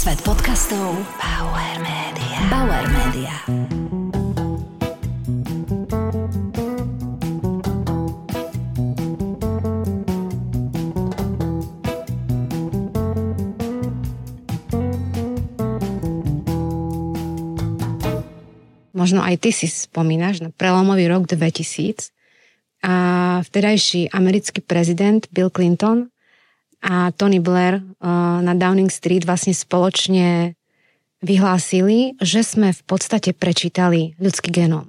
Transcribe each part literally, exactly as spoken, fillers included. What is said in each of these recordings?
Svet podcastov Bauer Media. Bauer Media. Možno aj ty si spomínaš na prelomový rok dvetisíc a vtedajší americký prezident Bill Clinton a Tony Blair na Downing Street vlastne spoločne vyhlásili, že sme v podstate prečítali ľudský genóm.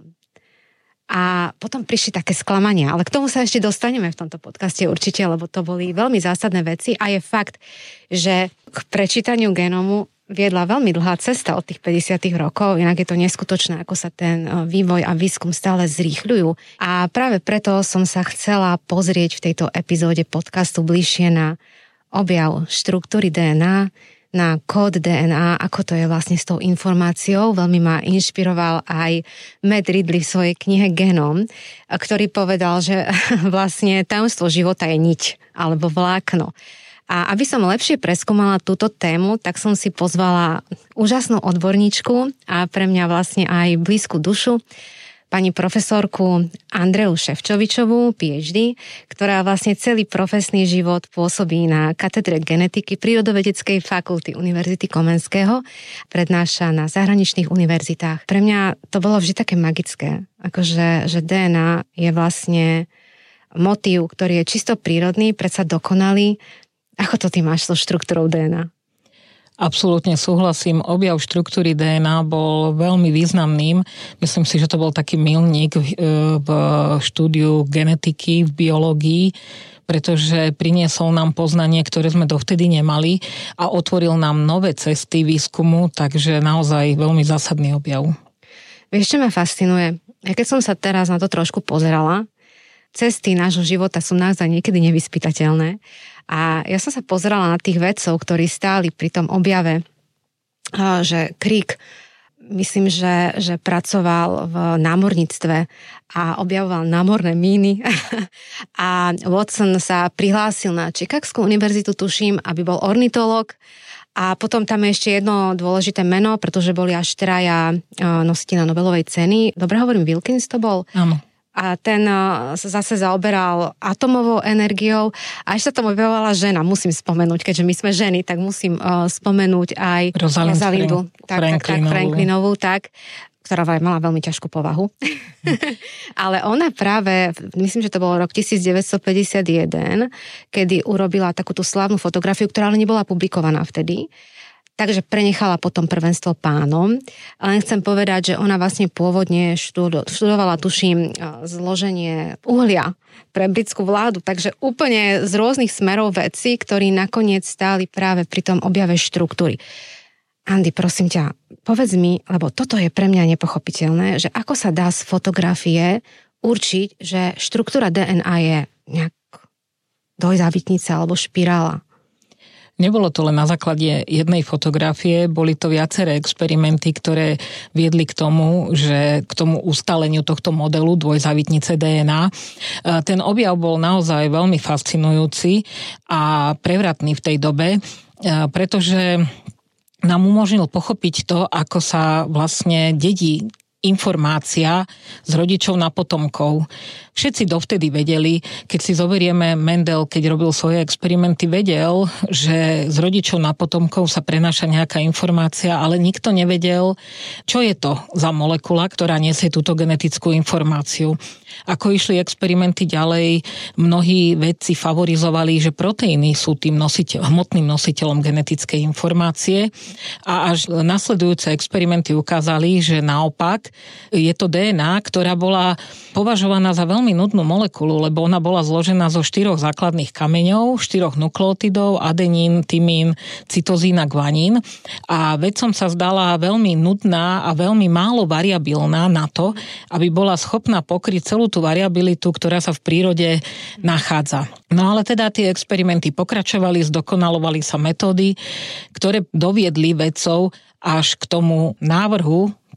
A potom prišli také sklamania, ale k tomu sa ešte dostaneme v tomto podcaste určite, lebo to boli veľmi zásadné veci a je fakt, že k prečítaniu genómu viedla veľmi dlhá cesta od tých päťdesiatych rokov, inak je to neskutočné, ako sa ten vývoj a výskum stále zrýchľujú. A práve preto som sa chcela pozrieť v tejto epizóde podcastu bližšie na objav štruktúry dé en á, na kód dé en á, ako to je vlastne s tou informáciou. Veľmi ma inšpiroval aj Matt Ridley v svojej knihe Genom, ktorý povedal, že vlastne tajomstvo života je niť alebo vlákno. A aby som lepšie preskúmala túto tému, tak som si pozvala úžasnú odborníčku a pre mňa vlastne aj blízku dušu, pani profesorku Andreu Ševčovičovú, pé há dé, ktorá vlastne celý profesný život pôsobí na katedre genetiky Prírodovedeckej fakulty Univerzity Komenského, prednáša na zahraničných univerzitách. Pre mňa to bolo vždy také magické, akože že dé en á je vlastne motív, ktorý je čisto prírodný, predsa dokonalý. Ako to ty máš so štruktúrou dé en á? Absolútne súhlasím. Objav štruktúry dé en á bol veľmi významným. Myslím si, že to bol taký milník v, v štúdiu genetiky, v biológii, pretože priniesol nám poznanie, ktoré sme dovtedy nemali a otvoril nám nové cesty výskumu, takže naozaj veľmi zásadný objav. Vieš, čo ma fascinuje? Ja keď som sa teraz na to trošku pozerala, cesty nášho života sú naozaj niekedy nevyspytateľné. A ja som sa pozerala na tých vedcov, ktorí stáli pri tom objave, že Crick, myslím, že, že pracoval v námorníctve a objavoval námorné míny. A Watson sa prihlásil na Chicagskú univerzitu, tuším, aby bol ornitológ. A potom tam je ešte jedno dôležité meno, pretože boli až traja nositeľa Nobelovej ceny. Dobre hovorím, Wilkins to bol? Áno. A ten sa zase zaoberal atomovou energiou a ešte sa tam objavovala žena, musím spomenúť, keďže my sme ženy, tak musím uh, spomenúť aj Rosalind Rosalindu, tak, tak, tak, Franklinovú, tak, ktorá mala veľmi ťažkú povahu. Ale ona práve, myslím, že to bol rok devätnásťstopäťdesiatjeden, kedy urobila takúto slávnu fotografiu, ktorá ale nebola publikovaná vtedy. Takže prenechala potom prvenstvo pánom. Ale chcem povedať, že ona vlastne pôvodne študovala, tuším, zloženie uhlia pre britskú vládu. Takže úplne z rôznych smerov veci, ktorí nakoniec stáli práve pri tom objave štruktúry. Andy, prosím ťa, povedz mi, lebo toto je pre mňa nepochopiteľné, že ako sa dá z fotografie určiť, že štruktúra dé en á je nejak dvojzávitnica alebo špirála. Nebolo to len na základe jednej fotografie, boli to viaceré experimenty, ktoré viedli k tomu, že k tomu ustaleniu tohto modelu dvojzávitnice dé en á. Ten objav bol naozaj veľmi fascinujúci a prevratný v tej dobe, pretože nám umožnil pochopiť to, ako sa vlastne dedí informácia z rodičov na potomkov. Všetci dovtedy vedeli, keď si zoberieme, Mendel, keď robil svoje experimenty, vedel, že z rodičov na potomkov sa prenáša nejaká informácia, ale nikto nevedel, čo je to za molekula, ktorá nesie túto genetickú informáciu. Ako išli experimenty ďalej, mnohí vedci favorizovali, že proteíny sú tým nositeľ, hmotným nositeľom genetickej informácie a až nasledujúce experimenty ukázali, že naopak je to dé en á, ktorá bola považovaná za veľmi nudnú molekulu, lebo ona bola zložená zo štyroch základných kameňov, štyroch nukleotidov, adenín, tymín, cytozín a guanín. A vedcom sa zdala veľmi nudná a veľmi málo variabilná na to, aby bola schopná pokryť celú tú variabilitu, ktorá sa v prírode nachádza. No ale teda tie experimenty pokračovali, zdokonalovali sa metódy, ktoré doviedli vedcov až k tomu návrhu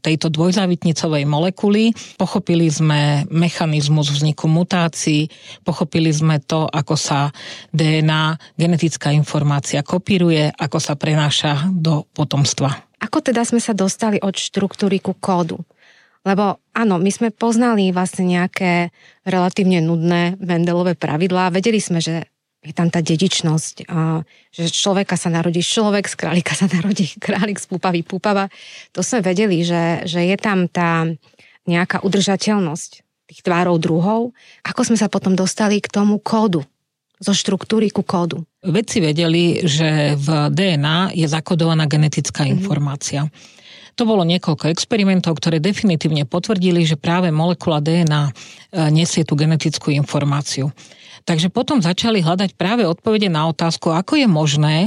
tejto dvojzávitnicovej molekuly, pochopili sme mechanizmus vzniku mutácií, pochopili sme to, ako sa dé en á, genetická informácia kopíruje, ako sa prenáša do potomstva. Ako teda sme sa dostali od štruktúry ku kódu? Lebo áno, my sme poznali vlastne nejaké relatívne nudné Mendelové pravidlá, vedeli sme, že je tam tá dedičnosť, že z človeka sa narodí človek, z králika sa narodí králik, z púpavy púpava. To sme vedeli, že, že je tam tá nejaká udržateľnosť tých tvárov druhov. Ako sme sa potom dostali k tomu kódu, zo štruktúry ku kódu? Vedci vedeli, že v dé en á je zakodovaná genetická informácia. Mm-hmm. To bolo niekoľko experimentov, ktoré definitívne potvrdili, že práve molekula dé en á nesie tú genetickú informáciu. Takže potom začali hľadať práve odpovede na otázku, ako je možné,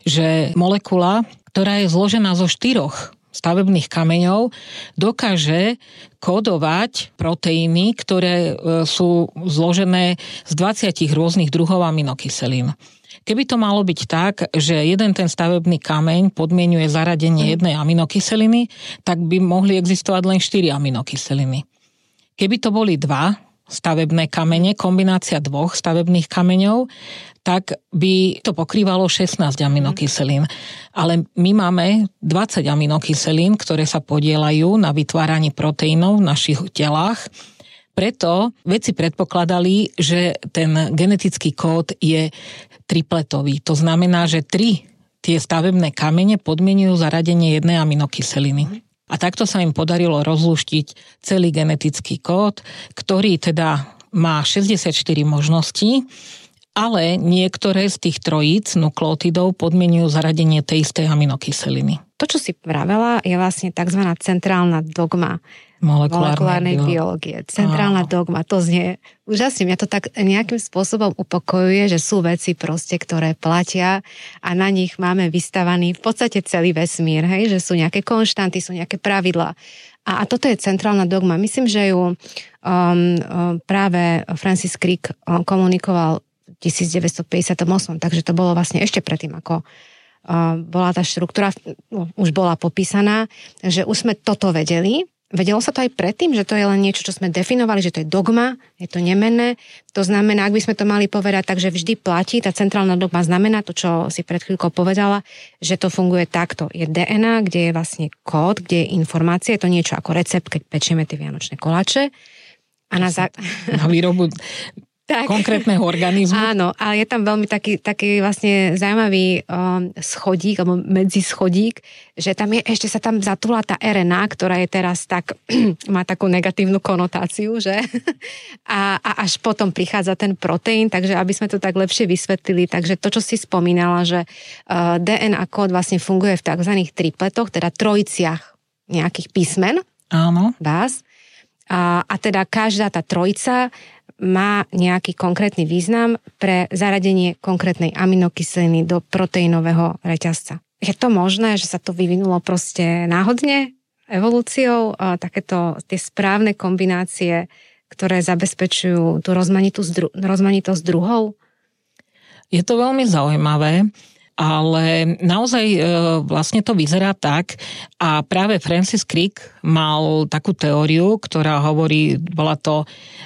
že molekula, ktorá je zložená zo štyroch stavebných kameňov, dokáže kódovať proteíny, ktoré sú zložené z dvadsať rôznych druhov aminokyselín. Keby to malo byť tak, že jeden ten stavebný kameň podmienuje zaradenie jednej aminokyseliny, tak by mohli existovať len štyri aminokyseliny. Keby to boli dva stavebné kamene, kombinácia dvoch stavebných kameňov, tak by to pokrývalo šestnásť aminokyselín. Ale my máme dvadsať aminokyselín, ktoré sa podieľajú na vytváraní proteínov v našich telách. Preto vedci predpokladali, že ten genetický kód je tripletový. To znamená, že tri tie stavebné kamene podmienujú zaradenie jednej aminokyseliny. A takto sa im podarilo rozlúštiť celý genetický kód, ktorý teda má šesťdesiatštyri možností, ale niektoré z tých trojíc nukleotidov podmienujú zaradenie tej istej aminokyseliny. To, čo si pravila, je vlastne tzv. Centrálna dogma molekulárnej biológie. Centrálna Áno. dogma, to znie úžasne. Mňa to tak nejakým spôsobom upokojuje, že sú veci proste, ktoré platia a na nich máme vystavaný v podstate celý vesmír, hej? Že sú nejaké konštanty, sú nejaké pravidlá. A, a toto je centrálna dogma. Myslím, že ju um, um, práve Francis Crick um, komunikoval v devätnásťstopäťdesiatosem, takže to bolo vlastne ešte predtým, ako uh, bola tá štruktúra, no, už bola popísaná, že už sme toto vedeli. Vedelo sa to aj predtým, že to je len niečo, čo sme definovali, že to je dogma, je to nemenné. To znamená, ak by sme to mali povedať, takže vždy platí, tá centrálna dogma znamená to, čo si pred chvíľkou povedala, že to funguje takto. Je dé en á, kde je vlastne kód, kde je informácia, je to niečo ako recept, keď pečieme tie vianočné koláče. A na, za... na výrobu tak. Konkrétneho organizmu. Áno, ale je tam veľmi taký, taký vlastne zaujímavý um, schodík, alebo medzischodík, že tam je, ešte sa tam zatúla tá er en á, ktorá je teraz tak, má takú negatívnu konotáciu, že? A, a až potom prichádza ten proteín, takže aby sme to tak lepšie vysvetlili, takže to, čo si spomínala, že uh, dé en á kód vlastne funguje v takzvaných tripletoch, teda trojiciach nejakých písmen. Áno. Báz. A, a teda každá tá trojica má nejaký konkrétny význam pre zaradenie konkrétnej aminokyseliny do proteínového reťazca. Je to možné, že sa to vyvinulo proste náhodne, evolúciou, a takéto tie správne kombinácie, ktoré zabezpečujú tú rozmanitosť druhov? Je to veľmi zaujímavé, ale naozaj e, vlastne to vyzerá tak a práve Francis Crick mal takú teóriu, ktorá hovorí, bola to e,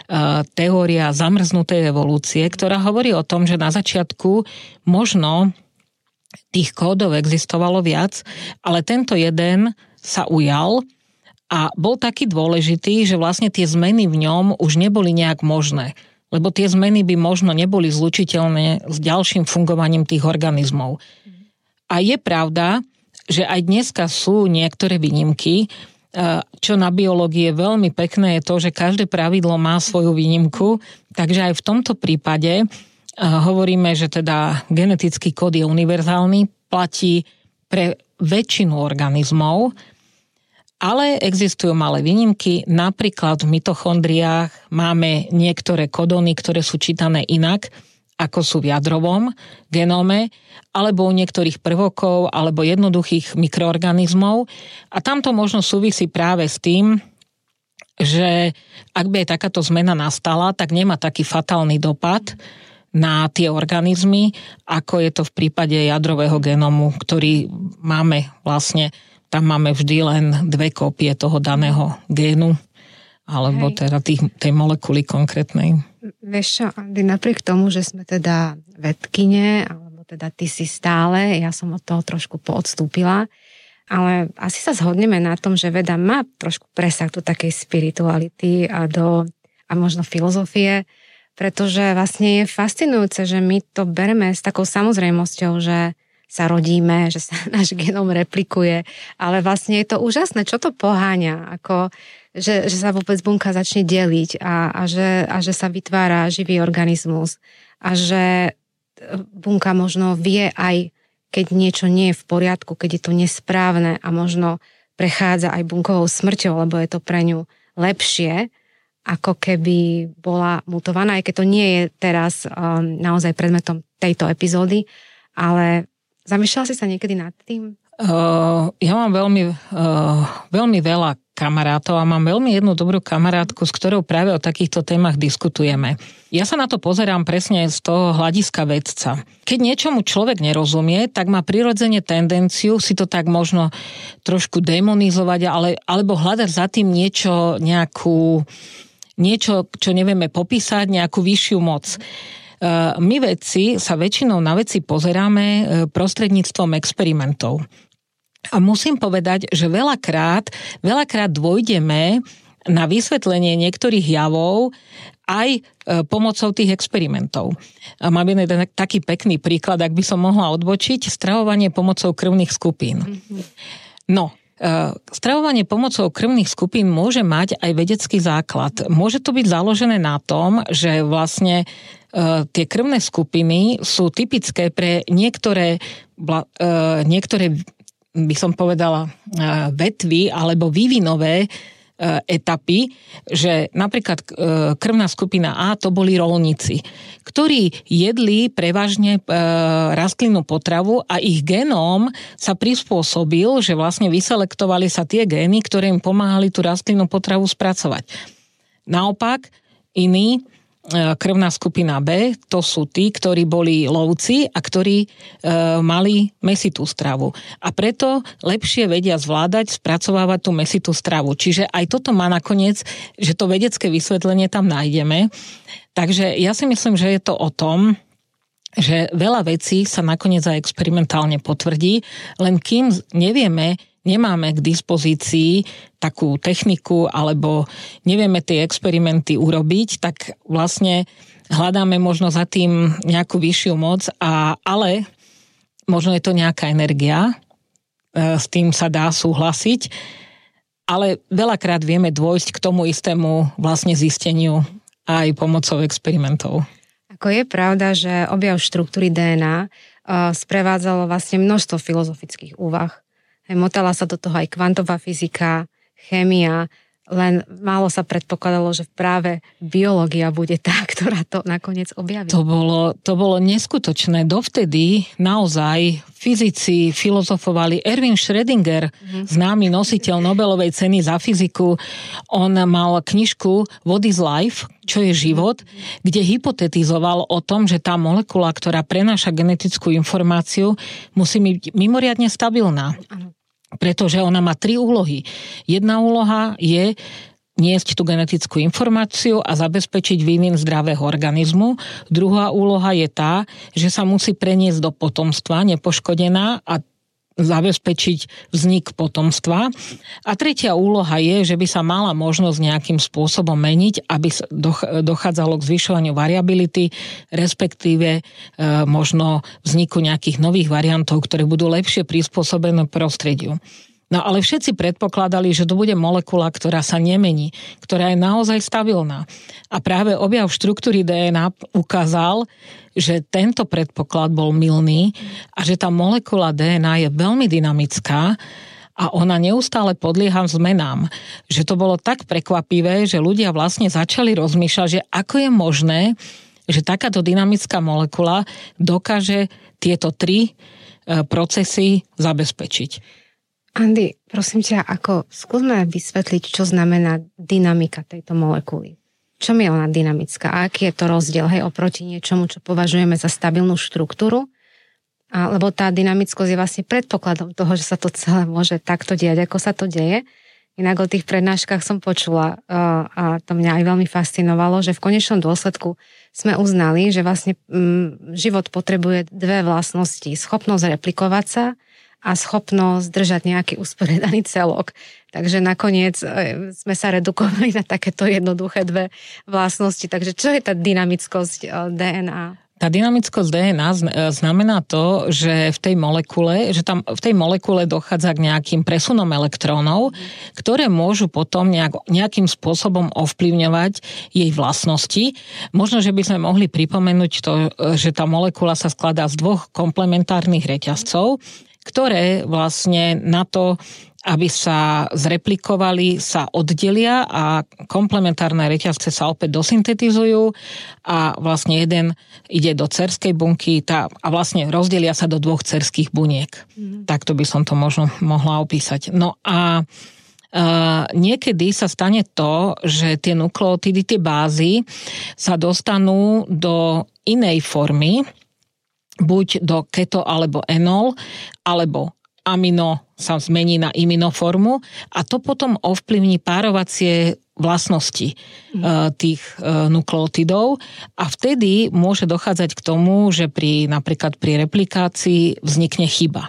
teória zamrznutej evolúcie, ktorá hovorí o tom, že na začiatku možno tých kódov existovalo viac, ale tento jeden sa ujal a bol taký dôležitý, že vlastne tie zmeny v ňom už neboli nejak možné. Lebo tie zmeny by možno neboli zlučiteľné s ďalším fungovaním tých organizmov. A je pravda, že aj dneska sú niektoré výnimky, čo na biológii je veľmi pekné, je to, že každé pravidlo má svoju výnimku, takže aj v tomto prípade hovoríme, že teda genetický kód je univerzálny, platí pre väčšinu organizmov, ale existujú malé výnimky, napríklad v mitochondriách máme niektoré kodóny, ktoré sú čítané inak, ako sú v jadrovom genóme, alebo u niektorých prvokov, alebo jednoduchých mikroorganizmov. A tamto možno súvisí práve s tým, že ak by aj takáto zmena nastala, tak nemá taký fatálny dopad na tie organizmy, ako je to v prípade jadrového genómu, ktorý máme vlastne tam máme vždy len dve kópie toho daného génu, alebo Hej. teda tých, tej molekuly konkrétnej. Vieš čo, Andy, napriek tomu, že sme teda vedkyne, alebo teda ty si stále, ja som od toho trošku poodstúpila, ale asi sa zhodneme na tom, že veda má trošku presah do takej spirituality a do a možno filozofie, pretože vlastne je fascinujúce, že my to bereme s takou samozrejmosťou, že sa rodíme, že sa náš genom replikuje, ale vlastne je to úžasné, čo to poháňa, ako, že, že sa vôbec bunka začne deliť a, a, že, a že sa vytvára živý organizmus a že bunka možno vie aj keď niečo nie je v poriadku, keď je to nesprávne a možno prechádza aj bunkovou smrťou, lebo je to pre ňu lepšie, ako keby bola mutovaná, aj keď to nie je teraz um, naozaj predmetom tejto epizódy, ale zamýšľala si sa niekedy nad tým? Uh, ja mám veľmi, uh, veľmi veľa kamarátov a mám veľmi jednu dobrú kamarátku, s ktorou práve o takýchto témach diskutujeme. Ja sa na to pozerám presne z toho hľadiska vedca. Keď niečomu človek nerozumie, tak má prirodzene tendenciu si to tak možno trošku demonizovať, ale, alebo hľadať za tým niečo, nejakú, niečo, čo nevieme popísať, nejakú vyššiu moc. My vedci sa väčšinou na veci pozeráme prostredníctvom experimentov. A musím povedať, že veľakrát, veľakrát dôjdeme na vysvetlenie niektorých javov aj pomocou tých experimentov. A mám jeden taký pekný príklad, ak by som mohla odbočiť, stravovanie pomocou krvných skupín. No, stravovanie pomocou krvných skupín môže mať aj vedecký základ. Môže to byť založené na tom, že vlastne tie krvné skupiny sú typické pre niektoré, niektoré by som povedala, vetvy alebo vývinové etapy, že napríklad krvná skupina A to boli roľníci, ktorí jedli prevažne rastlinnú potravu a ich genóm sa prispôsobil, že vlastne vyselektovali sa tie gény, ktoré im pomáhali tú rastlinnú potravu spracovať. Naopak, iní krvná skupina B, to sú tí, ktorí boli lovci a ktorí e, mali mäsitú stravu. A preto lepšie vedia zvládať, spracovávať tú mäsitú stravu. Čiže aj toto má nakoniec, že to vedecké vysvetlenie tam nájdeme. Takže ja si myslím, že je to o tom, že veľa vecí sa nakoniec aj experimentálne potvrdí, len kým nevieme, nemáme k dispozícii takú techniku alebo nevieme tie experimenty urobiť, tak vlastne hľadáme možno za tým nejakú vyššiu moc, a, ale možno je to nejaká energia, s tým sa dá súhlasiť, ale veľakrát vieme dôjsť k tomu istému vlastne zisteniu aj pomocou experimentov. Ako je pravda, že objav štruktúry dé en á sprevádzalo vlastne množstvo filozofických úvah. Motala sa do toho aj kvantová fyzika, chémia, len málo sa predpokladalo, že práve biológia bude tá, ktorá to nakoniec objaví. To bolo, to bolo neskutočné. Dovtedy naozaj fyzici filozofovali. Erwin Schrödinger, mm-hmm. známy nositeľ Nobelovej ceny za fyziku, on mal knižku What is life, čo je život, mm-hmm. kde hypotetizoval o tom, že tá molekula, ktorá prenáša genetickú informáciu, musí byť mimoriadne stabilná. Áno. Pretože ona má tri úlohy. Jedna úloha je niesť tú genetickú informáciu a zabezpečiť vývin zdravého organizmu. Druhá úloha je tá, že sa musí preniesť do potomstva nepoškodená a zabezpečiť vznik potomstva. A tretia úloha je, že by sa mala možnosť nejakým spôsobom meniť, aby dochádzalo k zvyšovaniu variability, respektíve e, možno vzniku nejakých nových variantov, ktoré budú lepšie prispôsobené prostrediu. No ale všetci predpokladali, že to bude molekula, ktorá sa nemení, ktorá je naozaj stabilná. A práve objav štruktúry dé en á ukázal, že tento predpoklad bol mylný a že tá molekula dé en á je veľmi dynamická a ona neustále podlieha zmenám. Že to bolo tak prekvapivé, že ľudia vlastne začali rozmýšľať, že ako je možné, že takáto dynamická molekula dokáže tieto tri procesy zabezpečiť. Andy, prosím ťa, ako skúsme vysvetliť, čo znamená dynamika tejto molekuly. Čom je ona dynamická a aký je to rozdiel, hej, oproti niečomu, čo považujeme za stabilnú štruktúru A, lebo tá dynamickosť je vlastne predpokladom toho, že sa to celé môže takto diať, ako sa to deje. Inak o tých prednáškach som počula a, a to mňa aj veľmi fascinovalo, že v konečnom dôsledku sme uznali, že vlastne m, život potrebuje dve vlastnosti. Schopnosť replikovať sa a schopnosť držať nejaký usporiadaný celok. Takže nakoniec e, sme sa redukovali na takéto jednoduché dve vlastnosti. Takže čo je tá dynamickosť e, dé en á? Tá dynamickosť dé en á znamená to, že v tej molekule, že tam v tej molekule dochádza k nejakým presunom elektrónov, ktoré môžu potom nejak, nejakým spôsobom ovplyvňovať jej vlastnosti. Možno, že by sme mohli pripomenúť to, že tá molekula sa skladá z dvoch komplementárnych reťazcov, ktoré vlastne na to, aby sa zreplikovali, sa oddelia a komplementárne reťazce sa opäť dosyntetizujú a vlastne jeden ide do dcerskej bunky tá, a vlastne rozdelia sa do dvoch dcerských buniek. Mm. Takto by som to možno mohla opísať. No a Uh, niekedy sa stane to, že tie nukleotidy, tie bázy sa dostanú do inej formy, buď do keto alebo enol, alebo amino sa zmení na iminoformu a to potom ovplyvní párovacie vlastnosti mm. tých nukleotidov a vtedy môže dochádzať k tomu, že pri, napríklad pri replikácii vznikne chyba.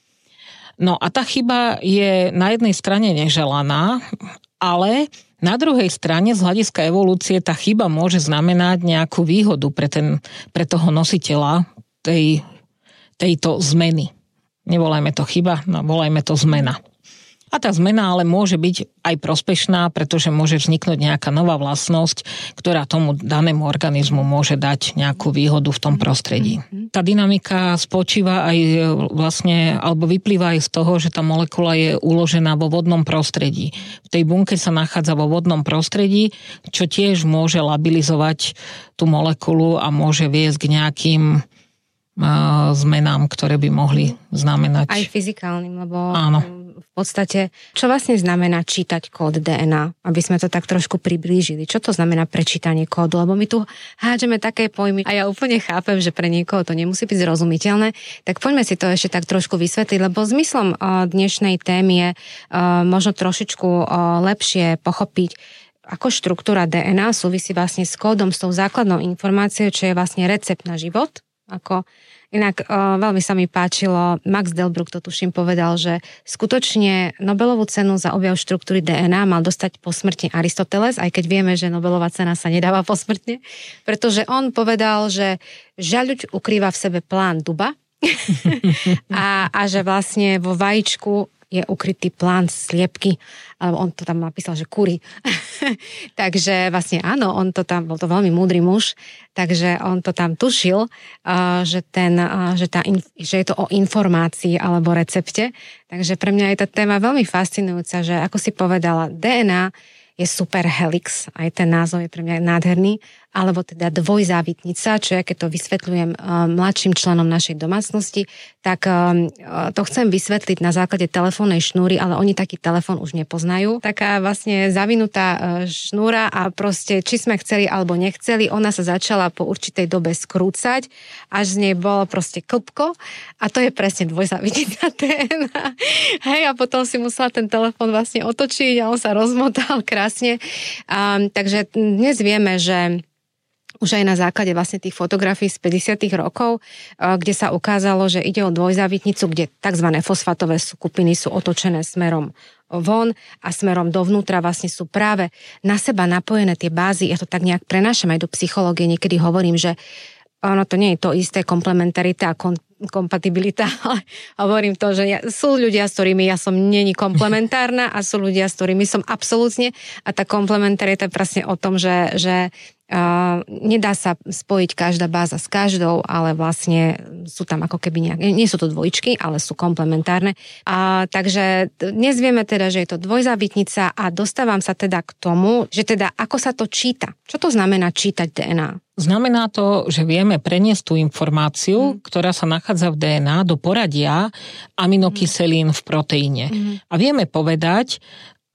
No a tá chyba je na jednej strane neželaná, ale na druhej strane z hľadiska evolúcie tá chyba môže znamenať nejakú výhodu pre, ten, pre toho nositeľa tej, tejto zmeny. Nevolajme to chyba, no volajme to zmena. A tá zmena ale môže byť aj prospešná, pretože môže vzniknúť nejaká nová vlastnosť, ktorá tomu danému organizmu môže dať nejakú výhodu v tom prostredí. Tá dynamika spočíva aj vlastne, alebo vyplýva aj z toho, že tá molekula je uložená vo vodnom prostredí. V tej bunke sa nachádza vo vodnom prostredí, čo tiež môže labilizovať tú molekulu a môže viesť k nejakým zmenám, ktoré by mohli znamenať... Aj fyzikálnym, lebo áno. v podstate, čo vlastne znamená čítať kód dé en á? Aby sme to tak trošku priblížili. Čo to znamená prečítanie kódu? Lebo my tu hádžeme také pojmy a ja úplne chápem, že pre niekoho to nemusí byť zrozumiteľné. Tak poďme si to ešte tak trošku vysvetliť, lebo zmyslom dnešnej témy je možno trošičku lepšie pochopiť, ako štruktúra dé en á súvisí vlastne s kódom, s tou základnou informáciou, čo je vlastne recept na život. Ako, inak uh, veľmi sa mi páčilo, Max Delbrück to tuším povedal, že skutočne Nobelovú cenu za objav štruktúry dé en á mal dostať po smrti Aristoteles, aj keď vieme, že Nobelová cena sa nedáva posmrtne, pretože on povedal, že žaľuď ukrýva v sebe plán duba a, a že vlastne vo vajíčku je ukrytý plán sliepky, alebo on to tam napísal, že kury. Takže vlastne áno, on to tam, bol to veľmi múdry muž, takže on to tam tušil, že, ten, že, tá, že je to o informácii alebo recepte. Takže pre mňa je tá téma veľmi fascinujúca, že ako si povedala, dé en á je super helix, aj ten názov je pre mňa nádherný, alebo teda dvojzávitnica, čo ja keď to vysvetľujem mladším členom našej domácnosti, tak to chcem vysvetliť na základe telefónnej šnúry, ale oni taký telefón už nepoznajú. Taká vlastne zavinutá šnúra a proste, či sme chceli alebo nechceli, ona sa začala po určitej dobe skrúcať, až z nej bolo proste klpko a to je presne dvojzávitnica dé en á. Hej, a potom si musela ten telefón vlastne otočiť a on sa rozmotal krásne. Um, takže dnes vieme, že už aj na základe vlastne tých fotografií z päťdesiatych rokov, kde sa ukázalo, že ide o dvojzávitnicu, kde tzv. Fosfátové skupiny sú otočené smerom von a smerom dovnútra vlastne sú práve na seba napojené tie bázy. Ja to tak nejak prenášam aj do psychológie. Niekedy hovorím, že ono to nie je to isté komplementarita a kon- kompatibilita, ale hovorím to, že ja, sú ľudia, s ktorými ja som není komplementárna a sú ľudia, s ktorými som absolútne a tá komplementarita je presne o tom, že, že Uh, nedá sa spojiť každá báza s každou, ale vlastne sú tam ako keby nejaké, nie sú to dvojičky, ale sú komplementárne. Uh, takže dnes vieme teda, že je to dvojzávitnica a dostávam sa teda k tomu, že teda ako sa to číta. Čo to znamená čítať dé en á? Znamená to, že vieme preniesť tú informáciu, mm. ktorá sa nachádza v dé en á do poradia aminokyselín v proteíne. Mm. A vieme povedať,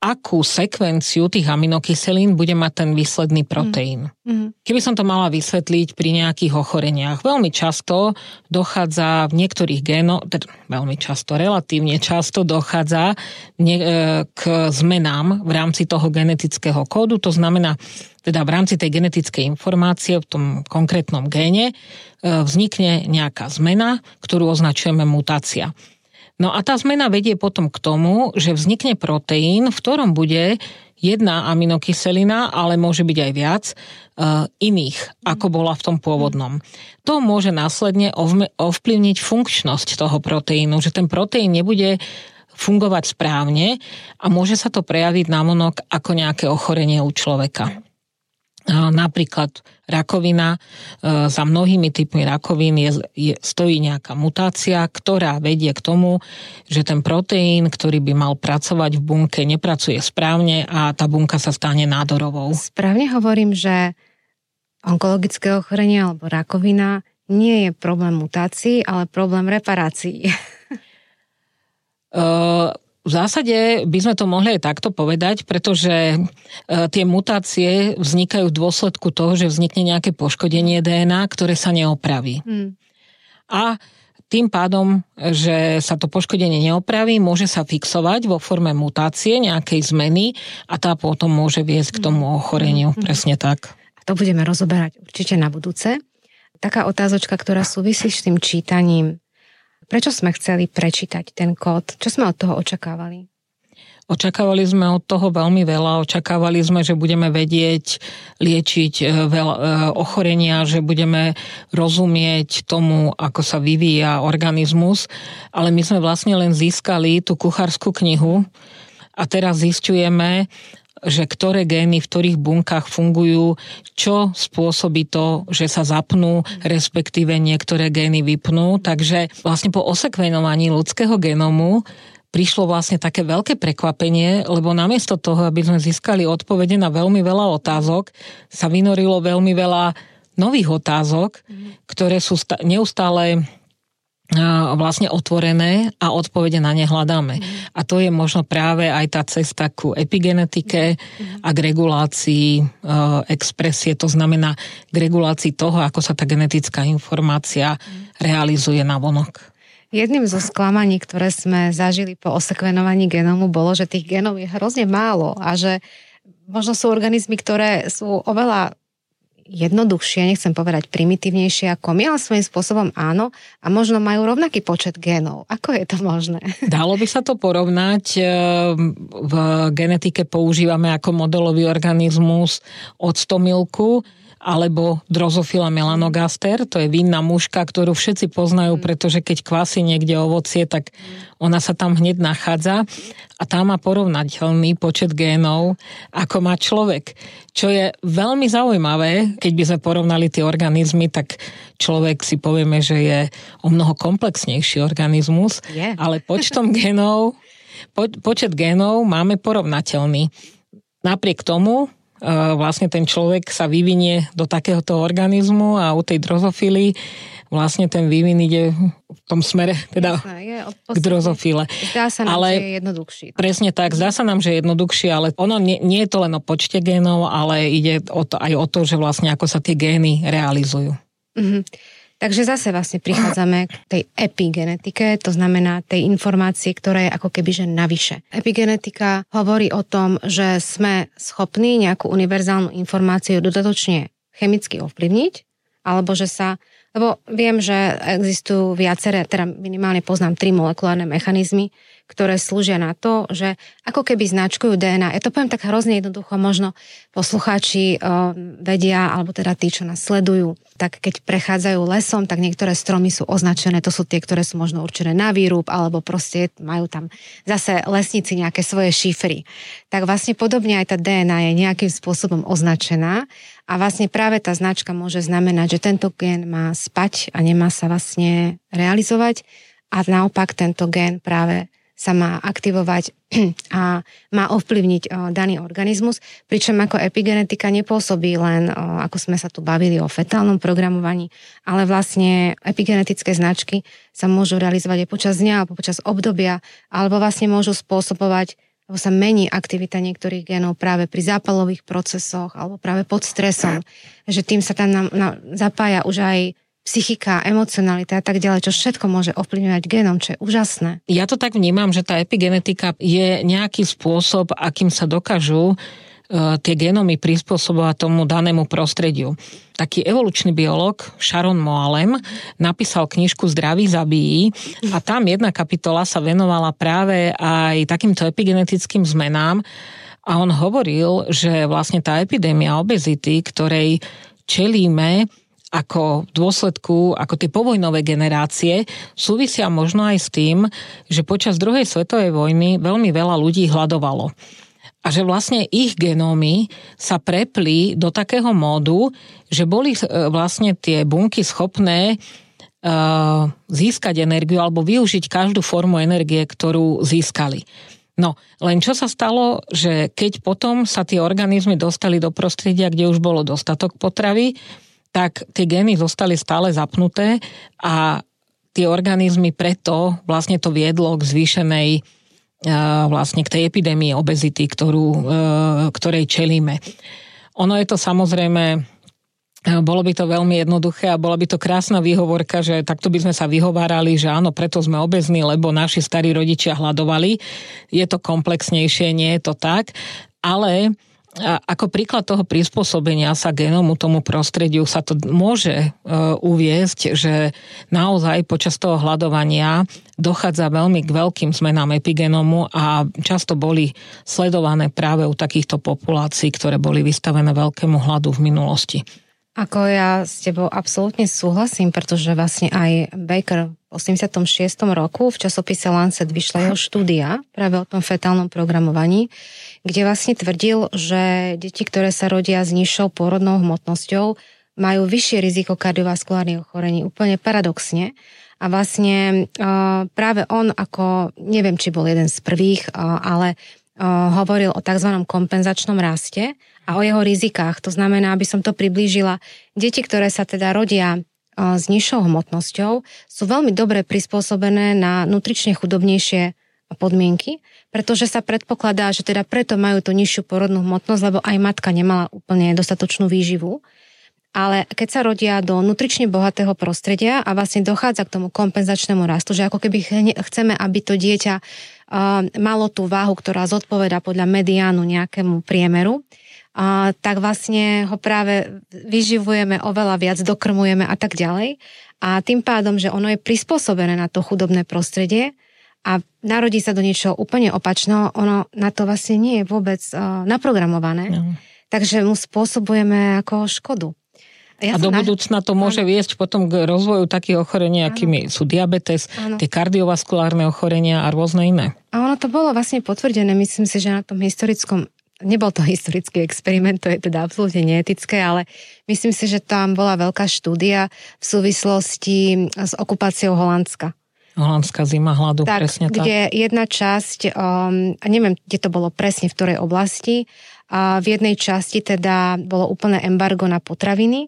akú sekvenciu tých aminokyselín bude mať ten výsledný proteín. Mm. Keby som to mala vysvetliť pri nejakých ochoreniach, veľmi často dochádza v niektorých génoch, teda veľmi často, relatívne často dochádza k zmenám v rámci toho genetického kódu, to znamená, teda v rámci tej genetickej informácie v tom konkrétnom géne vznikne nejaká zmena, ktorú označujeme mutácia. No a tá zmena vedie potom k tomu, že vznikne proteín, v ktorom bude jedna aminokyselina, ale môže byť aj viac uh, iných, ako bola v tom pôvodnom. To môže následne ovplyvniť funkčnosť toho proteínu, že ten proteín nebude fungovať správne a môže sa to prejaviť navonok ako nejaké ochorenie u človeka. Napríklad rakovina, za mnohými typmi rakovín je, je, stojí nejaká mutácia, ktorá vedie k tomu, že ten proteín, ktorý by mal pracovať v bunke, nepracuje správne a tá bunka sa stane nádorovou. Správne hovorím, že onkologické ochorenie alebo rakovina nie je problém mutácií, ale problém reparácií. uh, V zásade by sme to mohli aj takto povedať, pretože tie mutácie vznikajú v dôsledku toho, že vznikne nejaké poškodenie dé en á, ktoré sa neopraví. Hmm. A tým pádom, že sa to poškodenie neopraví, môže sa fixovať vo forme mutácie, nejakej zmeny a tá potom môže viesť k tomu ochoreniu. Hmm. Presne tak. A to budeme rozoberať určite na budúce. Taká otázočka, ktorá súvisí s tým čítaním. Prečo sme chceli prečítať ten kód? Čo sme od toho očakávali? Očakávali sme od toho veľmi veľa. Očakávali sme, že budeme vedieť liečiť veľa ochorenia, že budeme rozumieť tomu, ako sa vyvíja organizmus. Ale my sme vlastne len získali tú kuchárskú knihu a teraz zisťujeme, že ktoré gény v ktorých bunkách fungujú, čo spôsobí to, že sa zapnú, respektíve niektoré gény vypnú. Takže vlastne po osekvenovaní ľudského genómu prišlo vlastne také veľké prekvapenie, lebo namiesto toho, aby sme získali odpovede na veľmi veľa otázok, sa vynorilo veľmi veľa nových otázok, ktoré sú neustále vlastne otvorené a odpovede na ne hľadáme. Mm. A to je možno práve aj tá cesta ku epigenetike mm. a k regulácii e, expresie, to znamená k regulácii toho, ako sa tá genetická informácia mm. realizuje navonok. Jedným zo sklamaní, ktoré sme zažili po osekvenovaní genómu, bolo, že tých genov je hrozne málo a že možno sú organizmy, ktoré sú oveľa jednoduchšie, nechcem povedať primitívnejšie ako my, ale svojím spôsobom áno a možno majú rovnaký počet génov. Ako je to možné? Dalo by sa to porovnať. V genetike používame ako modelový organizmus octomilku alebo Drosophila melanogaster, to je vinná muška, ktorú všetci poznajú, pretože keď kvasí niekde ovocie, tak ona sa tam hneď nachádza a tá má porovnateľný počet génov, ako má človek. Čo je veľmi zaujímavé, keď by sme porovnali tie organizmy, tak človek si povieme, že je o mnoho komplexnejší organizmus, yeah. ale počtom génov, po, počet génov máme porovnateľný. Napriek tomu vlastne ten človek sa vyvinie do takéhoto organizmu a u tej drozofily vlastne ten vývin ide v tom smere teda Jasné, je k drozofile. Zdá sa nám, ale že je jednoduchší. Presne tak, zdá sa nám, že je jednoduchšie, ale ono nie, nie je to len o počte génov, ale ide o to, aj o to, že vlastne ako sa tie gény realizujú. Mhm. Takže zase vlastne prichádzame k tej epigenetike, to znamená tej informácie, ktorá je ako keby že navyše. Epigenetika hovorí o tom, že sme schopní nejakú univerzálnu informáciu dodatočne chemicky ovplyvniť, alebo že sa, lebo viem, že existujú viaceré, teda minimálne poznám tri molekulárne mechanizmy, ktoré slúžia na to, že ako keby značkujú dé en á. Ja to poviem tak hrozne jednoducho, možno poslucháči uh, vedia, alebo teda tí, čo nás sledujú, tak keď prechádzajú lesom, tak niektoré stromy sú označené, to sú tie, ktoré sú možno určené na výrub, alebo proste majú tam zase lesníci nejaké svoje šifry. Tak vlastne podobne aj tá dé en á je nejakým spôsobom označená a vlastne práve tá značka môže znamenať, že tento gén má spať a nemá sa vlastne realizovať a naopak tento gén práve sa má aktivovať a má ovplyvniť daný organizmus, pričom ako epigenetika nepôsobí len, ako sme sa tu bavili o fetálnom programovaní, ale vlastne epigenetické značky sa môžu realizovať aj počas dňa alebo počas obdobia, alebo vlastne môžu spôsobovať lebo sa mení aktivita niektorých genov práve pri zápalových procesoch alebo práve pod stresom, že tým sa tam na, na, zapája už aj psychika, emocionalita a tak ďalej, čo všetko môže ovplyvňovať génom, čo je úžasné. Ja to tak vnímam, že tá epigenetika je nejaký spôsob, akým sa dokážu tie genómy prispôsobovať tomu danému prostrediu. Taký evolučný biológ Sharon Moallem napísal knižku Zdraví zabíjí a tam jedna kapitola sa venovala práve aj takýmto epigenetickým zmenám a on hovoril, že vlastne tá epidémia obezity, ktorej čelíme ako v dôsledku, ako tie povojnové generácie, súvisia možno aj s tým, že počas druhej svetovej vojny veľmi veľa ľudí hladovalo. A že vlastne ich genómy sa prepli do takého módu, že boli vlastne tie bunky schopné uh, získať energiu alebo využiť každú formu energie, ktorú získali. No, len čo sa stalo, že keď potom sa tie organizmy dostali do prostredia, kde už bolo dostatok potravy, tak tie gény zostali stále zapnuté a tie organizmy preto vlastne to viedlo k zvýšenej vlastne k tej epidémii obezity, ktorú, ktorej čelíme. Ono je to samozrejme, bolo by to veľmi jednoduché a bola by to krásna výhovorka, že takto by sme sa vyhovárali, že áno, preto sme obezní, lebo naši starí rodičia hladovali. Je to komplexnejšie, nie je to tak, ale ako príklad toho prispôsobenia sa genómu tomu prostrediu sa to môže e, uviesť, že naozaj počas toho hladovania dochádza veľmi k veľkým zmenám epigenomu a často boli sledované práve u takýchto populácií, ktoré boli vystavené veľkému hladu v minulosti. Ako ja s tebou absolútne súhlasím, pretože vlastne aj Baker v osemdesiatom šiestom roku v časopise Lancet vyšla jeho štúdia práve o tom fetálnom programovaní, kde vlastne tvrdil, že deti, ktoré sa rodia s nižšou pôrodnou hmotnosťou, majú vyššie riziko kardiovaskulárnych ochorení, úplne paradoxne. A vlastne práve on, ako neviem, či bol jeden z prvých, ale hovoril o tzv. Kompenzačnom raste a o jeho rizikách. To znamená, aby som to priblížila, deti, ktoré sa teda rodia s nižšou hmotnosťou, sú veľmi dobre prispôsobené na nutrične chudobnejšie podmienky, pretože sa predpokladá, že teda preto majú tú nižšiu porodnú hmotnosť, lebo aj matka nemala úplne dostatočnú výživu. Ale keď sa rodia do nutrične bohatého prostredia a vlastne dochádza k tomu kompenzačnému rastu, že ako keby chceme, aby to dieťa uh, malo tú váhu, ktorá zodpovedá podľa mediánu nejakému priemeru, uh, tak vlastne ho práve vyživujeme oveľa viac, dokrmujeme a tak ďalej. A tým pádom, že ono je prispôsobené na to chudobné prostredie a narodí sa do niečoho úplne opačného, ono na to vlastne nie je vôbec uh, naprogramované. No. Takže mu spôsobujeme ako škodu. Ja a do na... budúcna to môže viesť potom k rozvoju takých ochorení, akými sú diabetes, ano. Tie kardiovaskulárne ochorenia a rôzne iné. A ono to bolo vlastne potvrdené, myslím si, že na tom historickom, nebol to historický experiment, to je teda absolútne neetické, ale myslím si, že tam bola veľká štúdia v súvislosti s okupáciou Holandska. Holandská zima hladu, tak, presne tak. Kde jedna časť, um, neviem, kde to bolo presne, v ktorej oblasti, a v jednej časti teda bolo úplné embargo na potraviny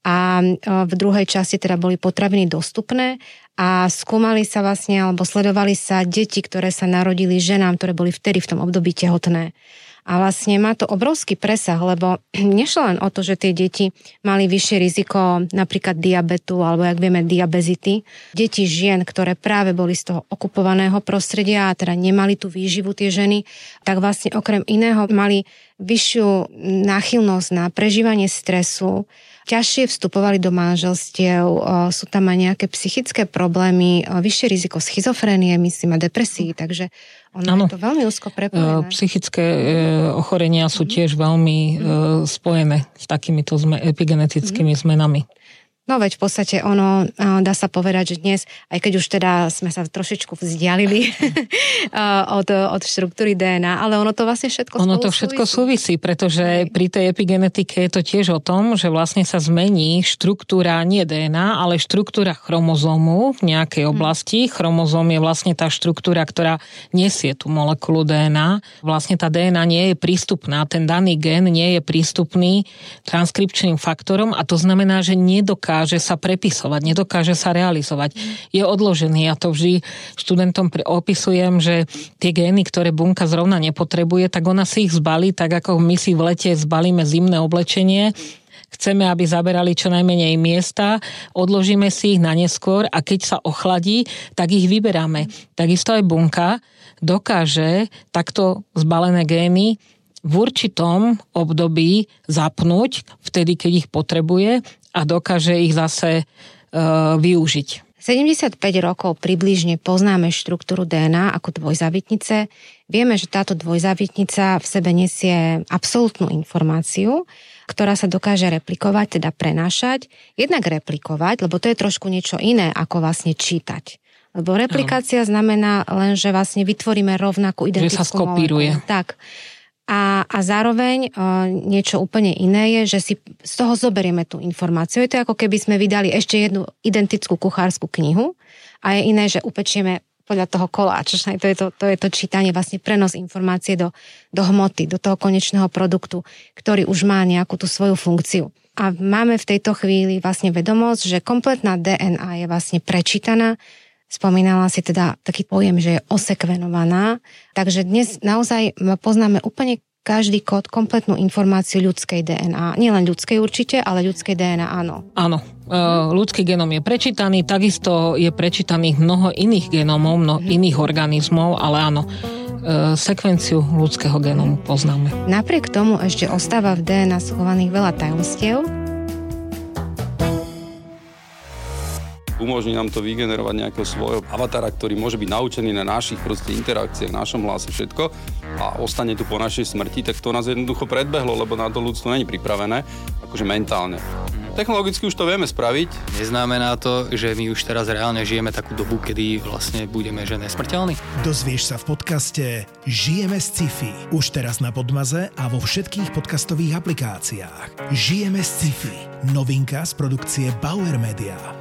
a v druhej časti teda boli potraviny dostupné a skúmali sa vlastne, alebo sledovali sa deti, ktoré sa narodili ženám, ktoré boli vtedy v tom období tehotné. A vlastne má to obrovský presah, lebo nešlo len o to, že tie deti mali vyššie riziko napríklad diabetu, alebo jak vieme diabezity. Deti žien, ktoré práve boli z toho okupovaného prostredia a teda nemali tú výživu tie ženy, tak vlastne okrem iného mali vyššiu náchylnosť na prežívanie stresu, ťažšie vstupovali do manželstiev, sú tam aj nejaké psychické problémy, vyššie riziko schizofrénie, myslím, a depresí, takže ono ano. Je to veľmi úzko prepojené. Psychické ochorenia sú tiež veľmi mm. spojené s takýmito zme, epigenetickými mm. zmenami. No veď v podstate ono, dá sa povedať, že dnes, aj keď už teda sme sa trošičku vzdialili od, od štruktúry dé en á, ale ono to vlastne všetko Ono to všetko súvisí, súvisí pretože pri tej epigenetike je to tiež o tom, že vlastne sa zmení štruktúra, nie dé en á, ale štruktúra chromozómu v nejakej oblasti. Hmm. Chromozóm je vlastne tá štruktúra, ktorá nesie tú molekulu dé en á. Vlastne tá dé en á nie je prístupná, ten daný gen nie je prístupný transkripčným faktorom a to znamená, že nedokáže nedokáže sa prepisovať, nedokáže sa realizovať. Je odložený. Ja to vždy študentom opisujem, že tie gény, ktoré bunka zrovna nepotrebuje, tak ona si ich zbalí, tak ako my si v lete zbalíme zimné oblečenie. Chceme, aby zaberali čo najmenej miesta, odložíme si ich na neskôr a keď sa ochladí, tak ich vyberáme. Takisto aj bunka dokáže takto zbalené gény v určitom období zapnúť, vtedy, keď ich potrebuje a dokáže ich zase e, využiť. sedemdesiatpäť rokov približne poznáme štruktúru dé en á ako dvojzávitnice. Vieme, že táto dvojzávitnica v sebe nesie absolútnu informáciu, ktorá sa dokáže replikovať, teda prenášať. Jednak replikovať, lebo to je trošku niečo iné, ako vlastne čítať. Lebo replikácia znamená len, že vlastne vytvoríme rovnakú identickú molekulu. Že sa skopíruje. Tak. A, a zároveň uh, niečo úplne iné je, že si z toho zoberieme tú informáciu. Je to ako keby sme vydali ešte jednu identickú kuchárskú knihu a je iné, že upečieme podľa toho koláča. To je to, to je to čítanie, vlastne prenos informácie do, do hmoty, do toho konečného produktu, ktorý už má nejakú tú svoju funkciu. A máme v tejto chvíli vlastne vedomosť, že kompletná dé en á je vlastne prečítaná. Spomínala si teda taký pojem, že je osekvenovaná. Takže dnes naozaj poznáme úplne každý kód, kompletnú informáciu ľudskej dé en á. Nielen ľudskej určite, ale ľudskej dé en á áno. Áno. Ľudský genom je prečítaný, takisto je prečítaných mnoho iných genómov, mnoho mm. iných organizmov, ale áno, sekvenciu ľudského genómu poznáme. Napriek tomu ešte ostáva v dé en á schovaných veľa tajomstiev. Umožní nám to vygenerovať nejakého svojho avatara, ktorý môže byť naučený na našich proste interakciách, našom hlase, všetko a ostane tu po našej smrti, tak to nás jednoducho predbehlo, lebo na to ľudstvo není pripravené, akože mentálne. Technologicky už to vieme spraviť. Neznamená to, že my už teraz reálne žijeme takú dobu, kedy vlastne budeme že nesmrteľní? Dozvieš sa v podcaste Žijeme z sci-fi. Už teraz na Podmaze a vo všetkých podcastových aplikáciách. Žijeme z sci-fi. Novinka z produkcie Bauer Media.